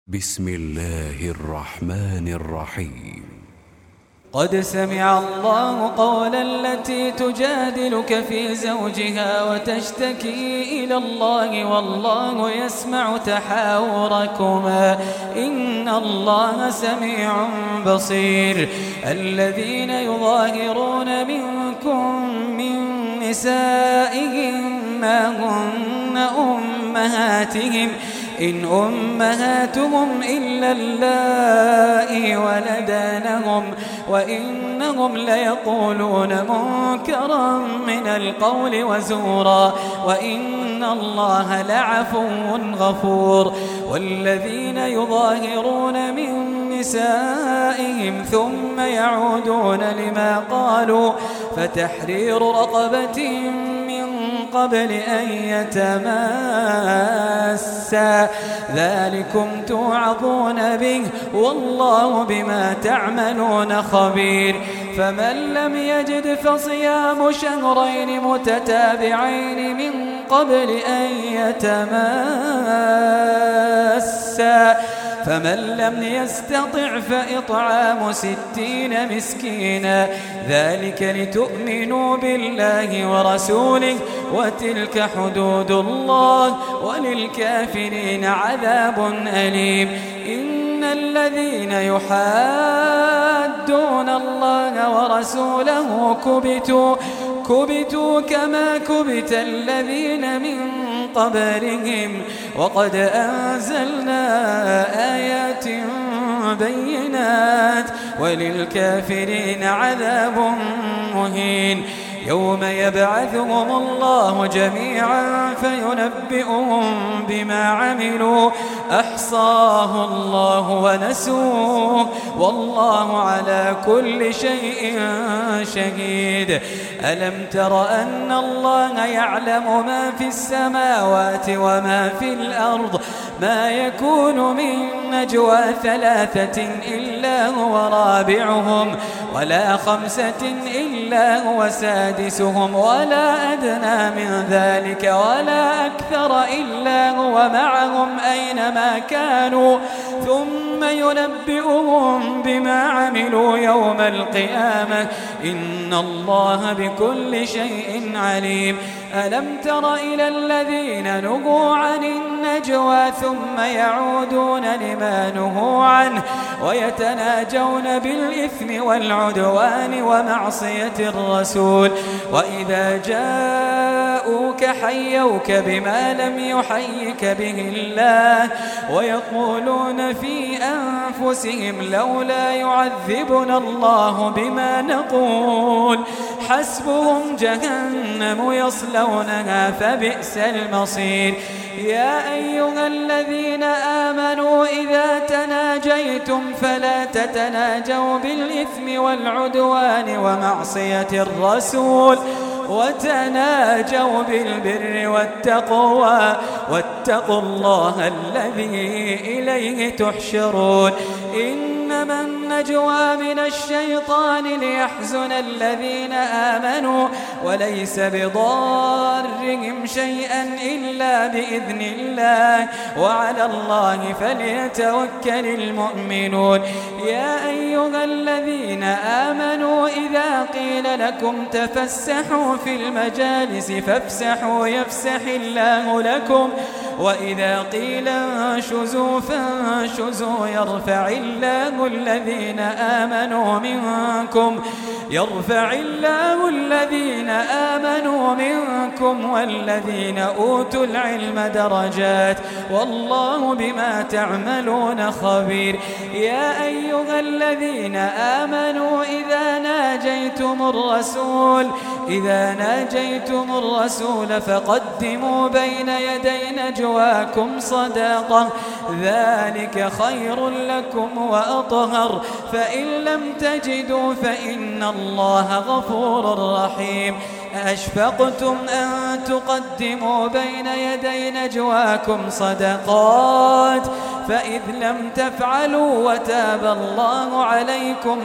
بسم الله الرحمن الرحيم. قد سمع الله قول التي تجادلك في زوجها وتشتكي إلى الله والله يسمع تحاوركما إن الله سميع بصير. الذين يظاهرون منكم من نسائهم ما هن أمهاتهم إن أمهاتهم إلا اللائي ولدانهم وإنهم ليقولون منكرا من القول وزورا وإن الله لعفو غفور. والذين يظاهرون من نسائهم ثم يعودون لما قالوا فتحرير رقبة من قبل أن يتماسا ذلكم توعظون به والله بما تعملون خبير. فمن لم يجد فصيام شهرين متتابعين من قبل أن يتماسا فمن لم يستطع فإطعام 60 مسكينا ذلك لتؤمنوا بالله ورسوله وتلك حدود الله وللكافرين عذاب أليم. إن الذين يحادون الله ورسوله كبتوا كما كبت الذين من قبلهم وقد أنزلنا آيات بينات وللكافرين عذاب مهين. يوم يبعثهم الله جميعا فينبئهم بما عملوا أحصاه الله ونسوه والله على كل شيء شهيد. ألم تر أن الله يعلم ما في السماوات وما في الأرض ما يكون من نجوى 3 إلا هو رابعهم ولا 5 إلا هو سادسهم ولا أدنى من ذلك ولا أكثر إلا هو معهم أينما كانوا ثم ينبئهم بما عملوا يوم القيامة إن الله بكل شيء عليم. ألم تر إلى الذين نهوا عن النجوى ثم يعودون لما نهوا عنه ويتناجون بالإثم والعدوان ومعصية الرسول وإذا جاءوك حيوك بما لم يحيك به الله ويقولون في أنفسهم لولا يعذبنا الله بما نقول حسبهم جهنم يصلونها فبئس المصير. يا أيها الذين آمنوا إذا تناجيتم فلا تتناجوا بالإثم والعدوان ومعصية الرسول وتناجوا بالبر والتقوى واتقوا الله الذي إليه تحشرون. إنما النجوى من الشيطان ليحزن الذين آمنوا وليس بضارهم شيئا إلا بإذن الله وعلى الله فليتوكل المؤمنون. يا أيها الذين آمنوا إذا قيل لكم تفسحوا في المجالس فافسحوا يفسح الله لكم وإذا قيل انشزوا فانشزوا يرفع الله الذين آمنوا منكم والذين أوتوا العلم درجات والله بما تعملون خبير. يا أيها الذين آمنوا إذا ناجيتم الرسول فقدموا بين يدي نجواكم صدقة ذلك خير لكم وأطهر فإن لم تجدوا فإن الله غفور رحيم. أشفقتم أن تقدموا بين يدي نجواكم صدقات فإذ لم تفعلوا وتاب الله عليكم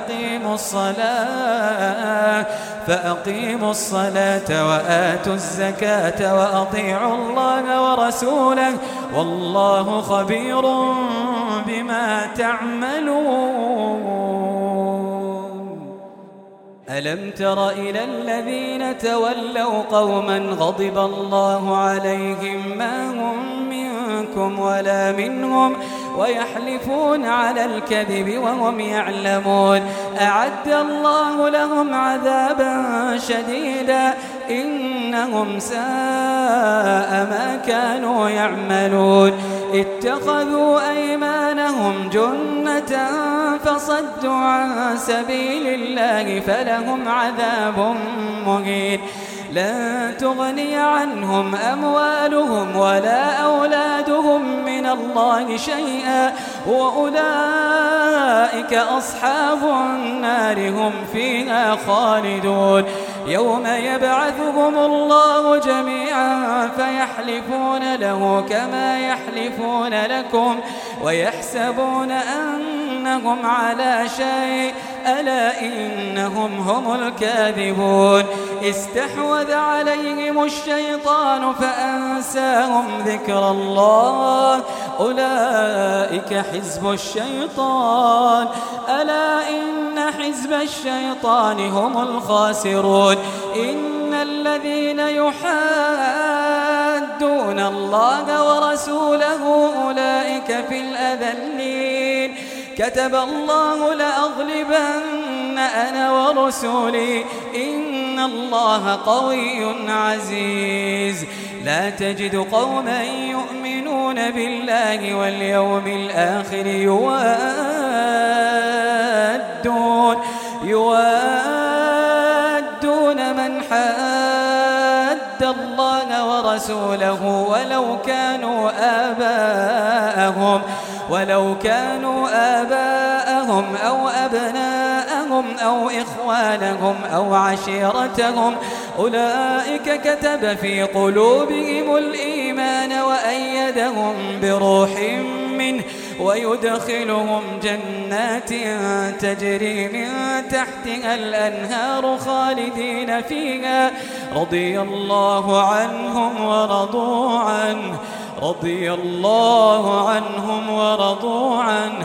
فأقيموا الصلاة وآتوا الزكاة وأطيعوا الله ورسوله والله خبير بما تعملون. ألم تر إلى الذين تولوا قوما غضب الله عليهم ما هم منكم ولا منهم ويحلفون على الكذب وهم يعلمون أعد الله لهم عذابا شديدا إنهم ساء ما كانوا يعملون اتخذوا أيمانهم جنة فصدوا عن سبيل الله فلهم عذاب مهين لن تغني عنهم أموالهم ولا أولادهم من الله شيئا وأولئك أصحاب النار هم فيها خالدون يوم يبعثهم الله جميعا فيحلفون له كما يحلفون لكم ويحسبون أنهم على شيء ألا إنهم هم الكاذبون استحوذ عليهم الشيطان فأنساهم ذكر الله أولئك حزب الشيطان ألا إن حزب الشيطان هم الخاسرون إن الذين يحادون الله ورسوله أولئك في الأذلين كتب الله لأغلبن أنا ورسلي إن الله قوي عزيز لا تجد قوما يؤمنون بالله واليوم الآخر يوادون من حاد الله ورسوله ولو كانوا آباءهم أو أبناءهم أو إخوانهم أو عشيرتهم أولئك كتب في قلوبهم الإيمان وأيدهم بروح منه ويدخلهم جنات تجري من تحتها الأنهار خالدين فيها رضي الله عنهم ورضوا عنه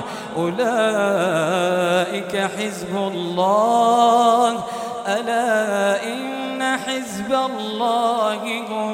أولئك حزب الله ألا إن حزب الله هم